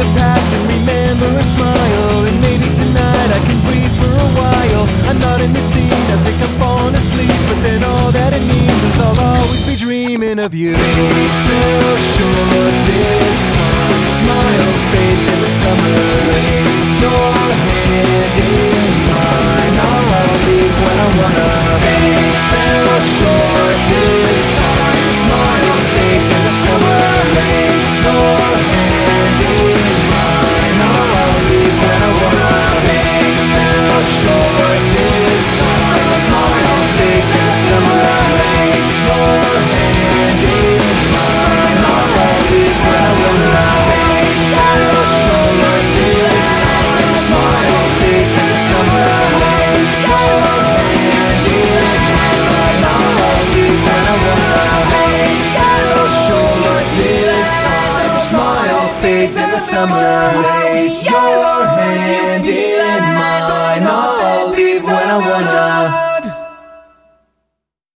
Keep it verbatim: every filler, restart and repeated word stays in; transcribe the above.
the past and remember a smile. And maybe tonight I can breathe for a while. I'm not in the scene, I think I'm falling asleep, but then all that it means is I'll always be dreaming of you. Fate fell short this time. Smile fades in the summer rays. Your hand in mine, I'll leave when I wanna. Fate fell short this time. Smile fades in the summer rays. Your hand in mine, I'll leave when I wanna. Fate fell short this time. Smile fades in the summer rays. Your hand in mine, I'll leave when I wanna. Fate fell short this time. Smile fades in the summer rays. Your hand in mine, I'll leave when I wanna. Fate fell short this time. Smile fades in the summer rays. Your hand in